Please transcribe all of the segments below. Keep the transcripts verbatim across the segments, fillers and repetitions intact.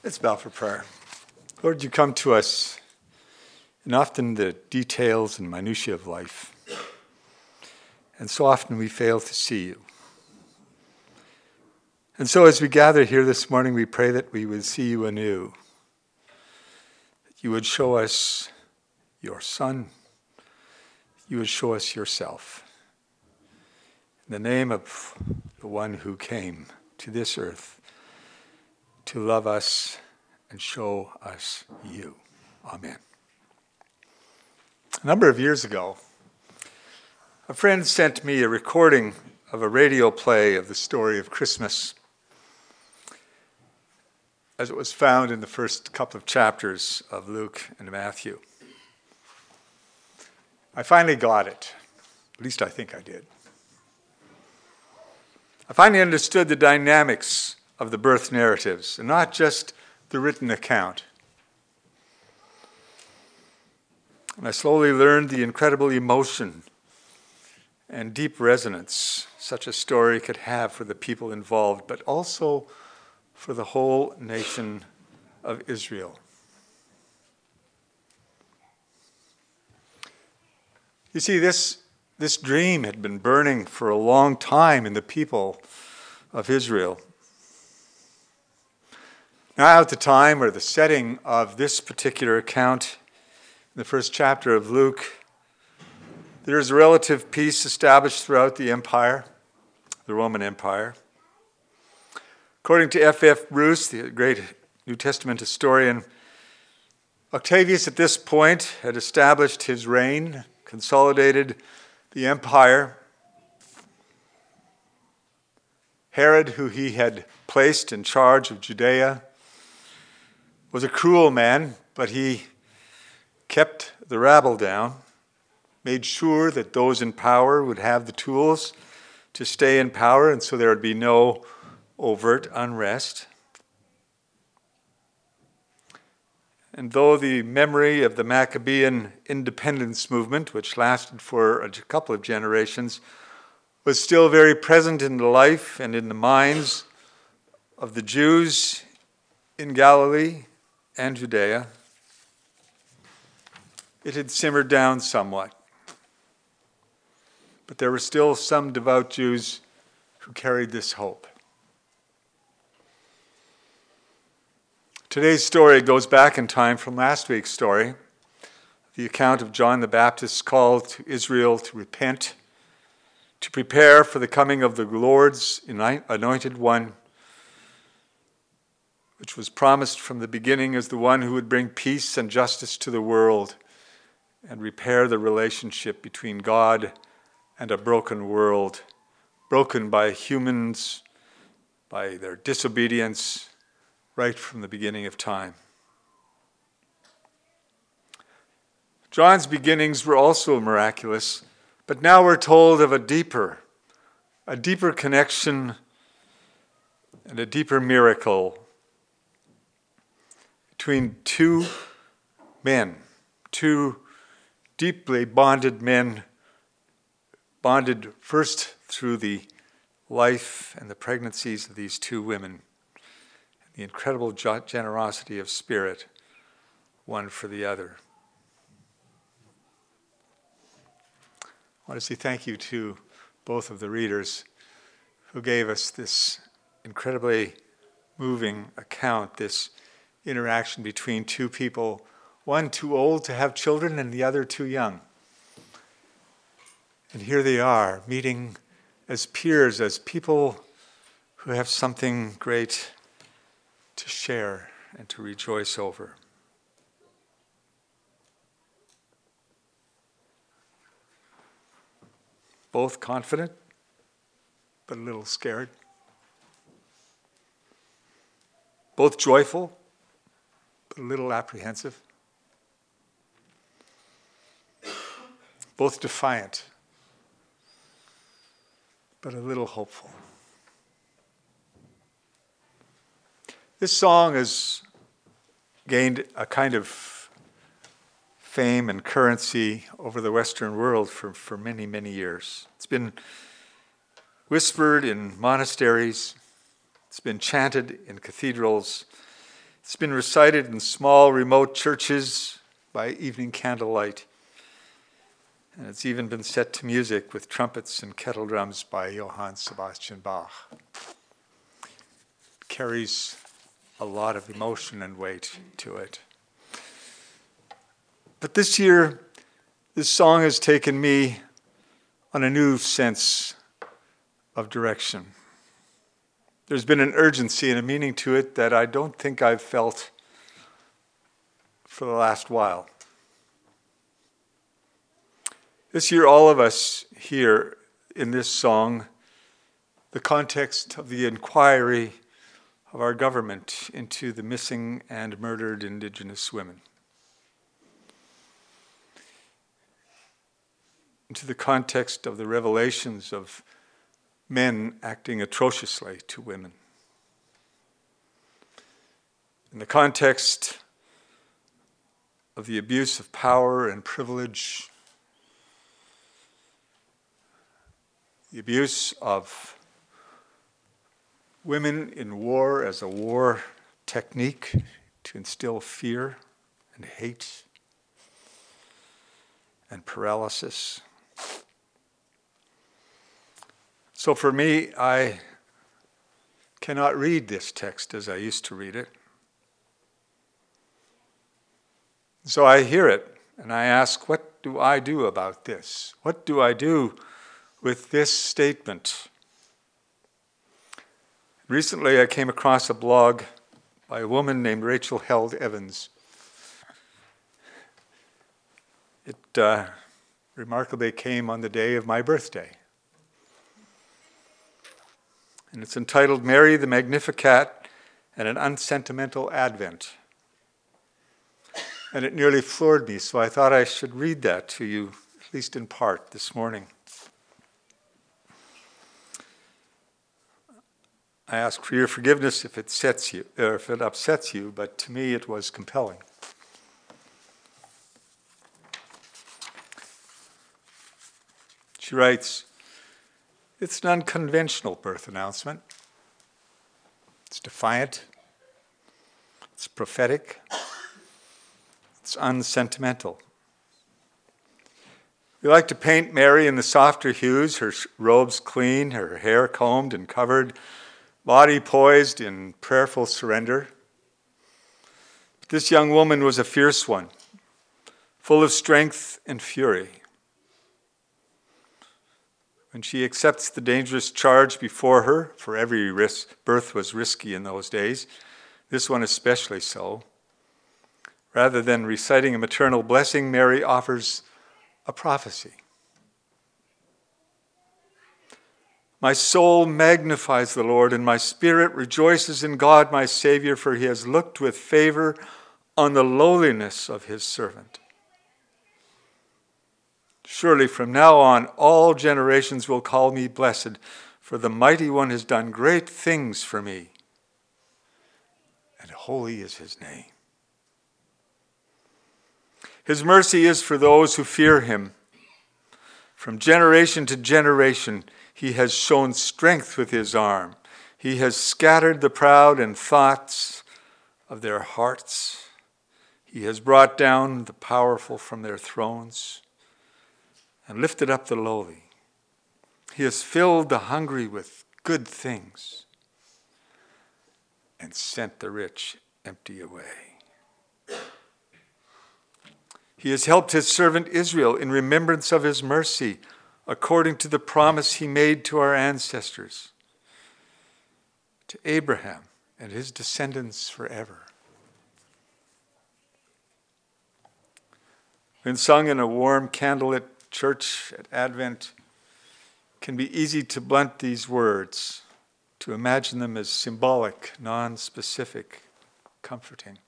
Let's bow for prayer. Lord, you come to us in often the details and minutiae of life. And so often we fail to see you. And so as we gather here this morning, we pray that we would see you anew. That you would show us your Son. You would show us yourself. In the name of the one who came to this earth to love us and show us you. Amen. A number of years ago, a friend sent me a recording of a radio play of the story of Christmas, as it was found in the first couple of chapters of Luke and Matthew. I finally got it. At least I think I did. I finally understood the dynamics of the birth narratives, and not just the written account. And I slowly learned the incredible emotion and deep resonance such a story could have for the people involved, but also for the whole nation of Israel. You see, this, this dream had been burning for a long time in the people of Israel. Now, at the time or the setting of this particular account, in the first chapter of Luke, there is a relative peace established throughout the empire, the Roman Empire. According to F F Bruce, the great New Testament historian, Octavius at this point had established his reign, consolidated the empire. Herod, who he had placed in charge of Judea, was a cruel man, but he kept the rabble down, made sure that those in power would have the tools to stay in power, and so there would be no overt unrest. And though the memory of the Maccabean independence movement, which lasted for a couple of generations, was still very present in the life and in the minds of the Jews in Galilee and Judea, it had simmered down somewhat. But there were still some devout Jews who carried this hope. Today's story goes back in time from last week's story, the account of John the Baptist's call to Israel to repent, to prepare for the coming of the Lord's anointed one, which was promised from the beginning as the one who would bring peace and justice to the world and repair the relationship between God and a broken world, broken by humans, by their disobedience, right from the beginning of time. John's beginnings were also miraculous, but now we're told of a deeper, a deeper connection and a deeper miracle between two men, two deeply bonded men, bonded first through the life and the pregnancies of these two women, and the incredible generosity of spirit, one for the other. I want to say thank you to both of the readers who gave us this incredibly moving account, this interaction between two people, one too old to have children and the other too young. And here they are, meeting as peers, as people who have something great to share and to rejoice over. Both confident, but a little scared. Both joyful, but a little apprehensive. Both defiant, but a little hopeful. This song has gained a kind of fame and currency over the Western world for, for many, many years. It's been whispered in monasteries. It's been chanted in cathedrals. It's been recited in small, remote churches by evening candlelight. And it's even been set to music with trumpets and kettle drums by Johann Sebastian Bach. It carries a lot of emotion and weight to it. But this year, this song has taken me on a new sense of direction. There's been an urgency and a meaning to it that I don't think I've felt for the last while. This year, all of us hear in this song the context of the inquiry of our government into the missing and murdered Indigenous women, into the context of the revelations of men acting atrociously to women, in the context of the abuse of power and privilege, the abuse of women in war as a war technique to instill fear and hate and paralysis. So for me, I cannot read this text as I used to read it. So I hear it and I ask, what do I do about this? What do I do with this statement? Recently I came across a blog by a woman named Rachel Held Evans. It uh, remarkably came on the day of my birthday. And it's entitled Mary the Magnificat and an Unsentimental Advent. And it nearly floored me, so I thought I should read that to you, at least in part, this morning. I ask for your forgiveness if it sets you, or if it upsets you, but to me it was compelling. She writes, "It's an unconventional birth announcement. It's defiant. It's prophetic. It's unsentimental. We like to paint Mary in the softer hues, her robes clean, her hair combed and covered, body poised in prayerful surrender. But this young woman was a fierce one, full of strength and fury. When she accepts the dangerous charge before her, for every risk, birth was risky in those days, this one especially so, rather than reciting a maternal blessing, Mary offers a prophecy. My soul magnifies the Lord, and my spirit rejoices in God my Savior, for he has looked with favor on the lowliness of his servant. Surely from now on all generations will call me blessed, for the Mighty One has done great things for me, and holy is his name. His mercy is for those who fear him. From generation to generation, he has shown strength with his arm. He has scattered the proud in thoughts of their hearts. He has brought down the powerful from their thrones and lifted up the lowly. He has filled the hungry with good things and sent the rich empty away. He has helped his servant Israel in remembrance of his mercy, according to the promise he made to our ancestors, to Abraham and his descendants forever. When sung in a warm candlelit church at Advent, it can be easy to blunt these words, to imagine them as symbolic, non-specific, comforting.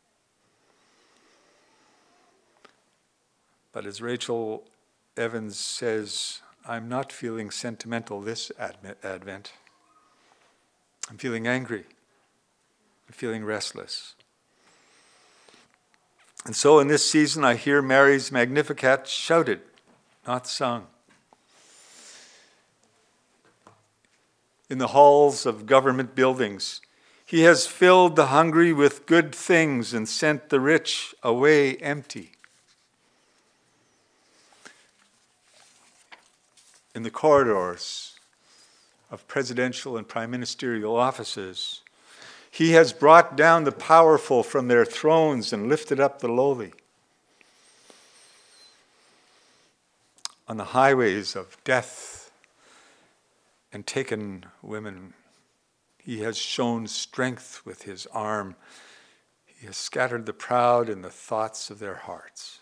But as Rachel Evans says, I'm not feeling sentimental this Advent. I'm feeling angry. I'm feeling restless. And so in this season, I hear Mary's Magnificat shouted, not sung. In the halls of government buildings, He has filled the hungry with good things and sent the rich away empty. In the corridors of presidential and prime ministerial offices, he has brought down the powerful from their thrones and lifted up the lowly. On the highways of death and taken women, he has shown strength with his arm. He has scattered the proud in the thoughts of their hearts.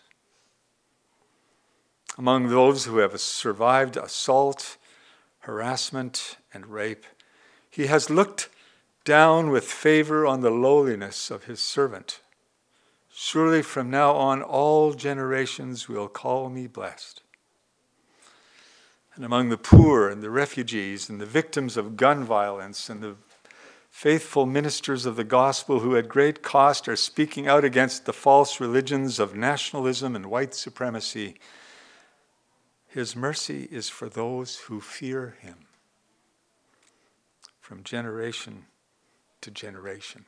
Among those who have survived assault, harassment, and rape, he has looked down with favor on the lowliness of his servant. Surely from now on all generations will call me blessed. And among the poor and the refugees and the victims of gun violence and the faithful ministers of the gospel who at great cost are speaking out against the false religions of nationalism and white supremacy, his mercy is for those who fear him from generation to generation.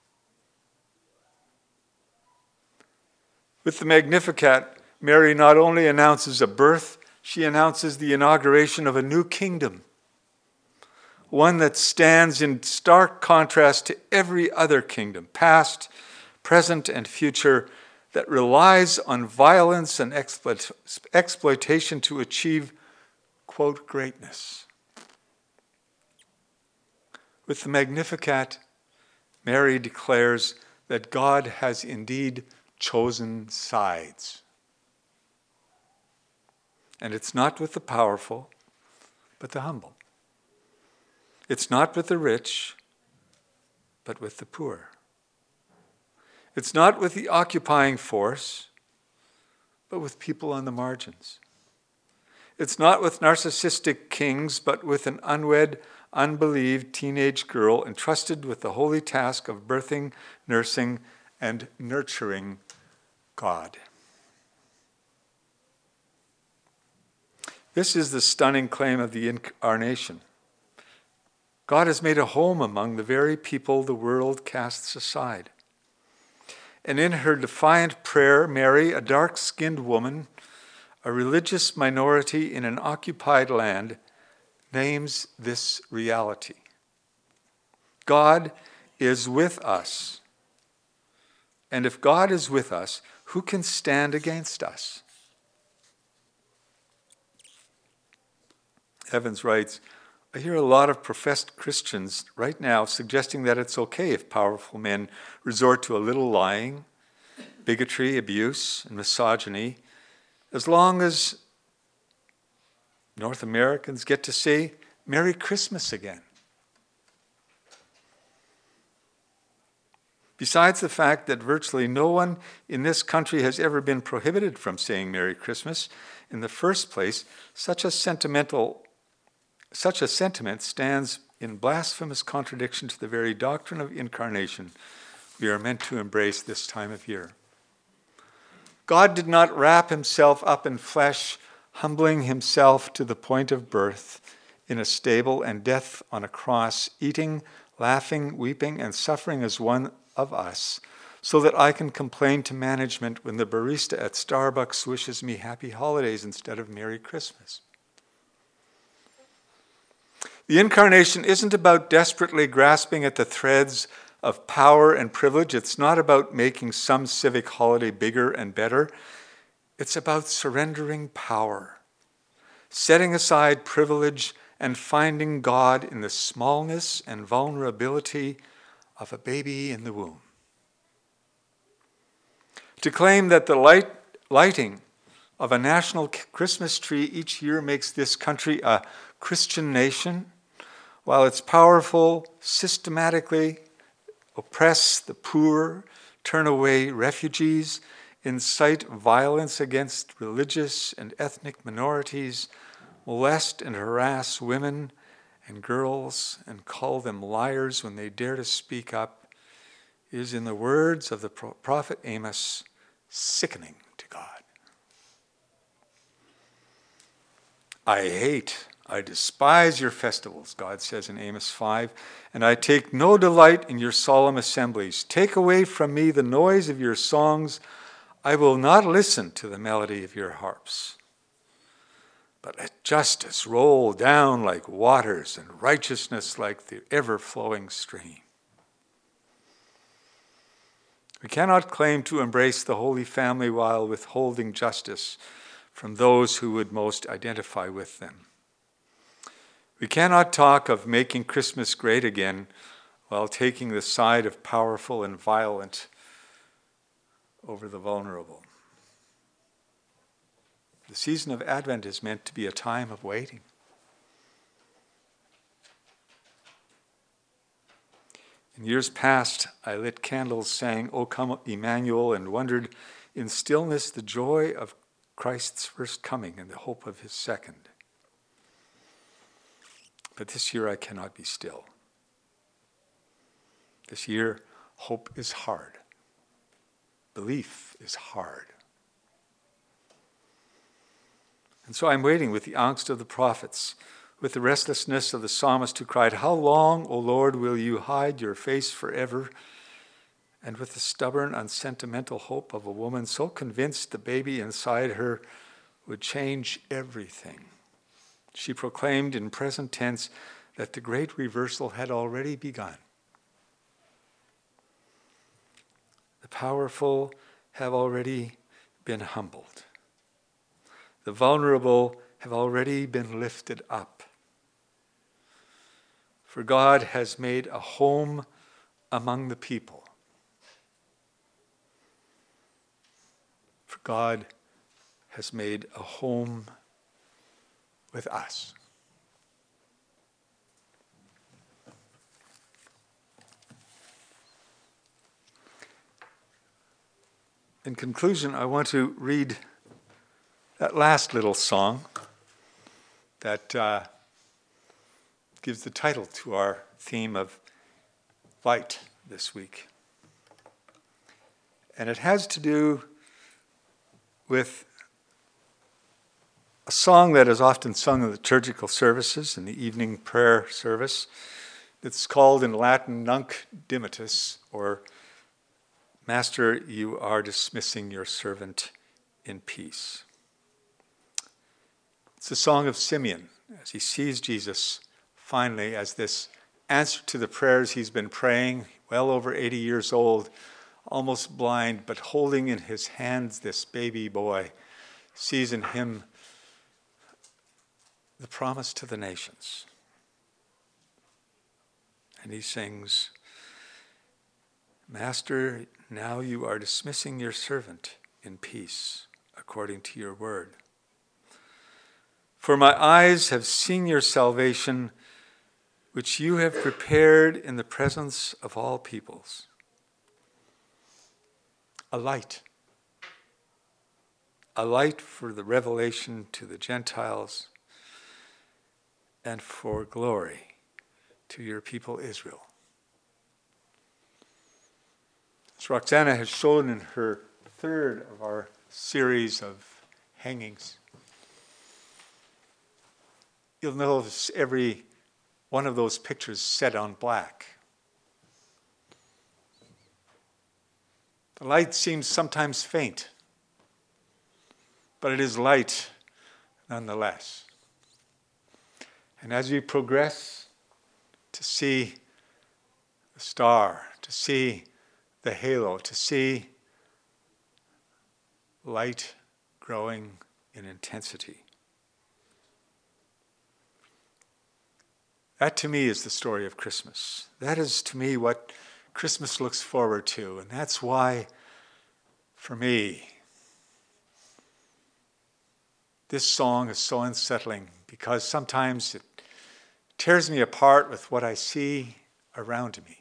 With the Magnificat, Mary not only announces a birth, she announces the inauguration of a new kingdom, one that stands in stark contrast to every other kingdom, past, present, and future, that relies on violence and exploit- exploitation to achieve, quote, greatness. With the Magnificat, Mary declares that God has indeed chosen sides. And it's not with the powerful, but the humble. It's not with the rich, but with the poor. It's not with the occupying force, but with people on the margins. It's not with narcissistic kings, but with an unwed, unbelieved teenage girl entrusted with the holy task of birthing, nursing, and nurturing God. This is the stunning claim of the incarnation. God has made a home among the very people the world casts aside. And in her defiant prayer, Mary, a dark-skinned woman, a religious minority in an occupied land, names this reality. God is with us. And if God is with us, who can stand against us? Evans writes, I hear a lot of professed Christians right now suggesting that it's okay if powerful men resort to a little lying, bigotry, abuse, and misogyny, as long as North Americans get to say Merry Christmas again. Besides the fact that virtually no one in this country has ever been prohibited from saying Merry Christmas, in the first place, such a sentimental Such a sentiment stands in blasphemous contradiction to the very doctrine of incarnation we are meant to embrace this time of year. God did not wrap himself up in flesh, humbling himself to the point of birth in a stable and death on a cross, eating, laughing, weeping, and suffering as one of us, so that I can complain to management when the barista at Starbucks wishes me happy holidays instead of Merry Christmas. The incarnation isn't about desperately grasping at the threads of power and privilege. It's not about making some civic holiday bigger and better. It's about surrendering power, setting aside privilege, and finding God in the smallness and vulnerability of a baby in the womb. To claim that the light, lighting of a national Christmas tree each year makes this country a Christian nation, while its powerful systematically oppress the poor, turn away refugees, incite violence against religious and ethnic minorities, molest and harass women and girls, and call them liars when they dare to speak up, is, in the words of the prophet Amos, sickening to God. I hate I despise your festivals, God says in Amos five, and I take no delight in your solemn assemblies. Take away from me the noise of your songs. I will not listen to the melody of your harps. But let justice roll down like waters and righteousness like the ever-flowing stream. We cannot claim to embrace the Holy Family while withholding justice from those who would most identify with them. We cannot talk of making Christmas great again while taking the side of powerful and violent over the vulnerable. The season of Advent is meant to be a time of waiting. In years past, I lit candles, sang, O come Emmanuel, and wondered in stillness the joy of Christ's first coming and the hope of his second. But this year I cannot be still. This year, hope is hard. Belief is hard. And so I'm waiting with the angst of the prophets, with the restlessness of the psalmist who cried, How long, O Lord, will you hide your face forever? And with the stubborn, unsentimental hope of a woman so convinced the baby inside her would change everything. She proclaimed in present tense that the great reversal had already begun. The powerful have already been humbled. The vulnerable have already been lifted up. For God has made a home among the people. For God has made a home with us. In conclusion, I want to read that last little song that uh, gives the title to our theme of light this week. And it has to do with a song that is often sung in liturgical services, in the evening prayer service. It's called in Latin Nunc Dimittis, or Master, you are dismissing your servant in peace. It's the song of Simeon as he sees Jesus finally as this answer to the prayers he's been praying, well over eighty years old, almost blind, but holding in his hands this baby boy, sees in him the promise to the nations. And he sings, Master, now you are dismissing your servant in peace, according to your word. For my eyes have seen your salvation, which you have prepared in the presence of all peoples. A light. A light for the revelation to the Gentiles and for glory to your people Israel. As Roxana has shown in her third of our series of hangings, you'll notice every one of those pictures set on black. The light seems sometimes faint, but it is light nonetheless. And as we progress to see the star, to see the halo, to see light growing in intensity, that to me is the story of Christmas. That is to me what Christmas looks forward to. And that's why, for me, this song is so unsettling, because sometimes it tears me apart with what I see around me.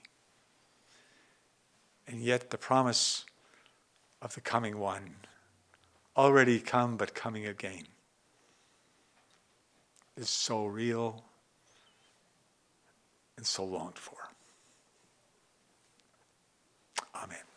And yet the promise of the coming one, already come but coming again, is so real and so longed for. Amen.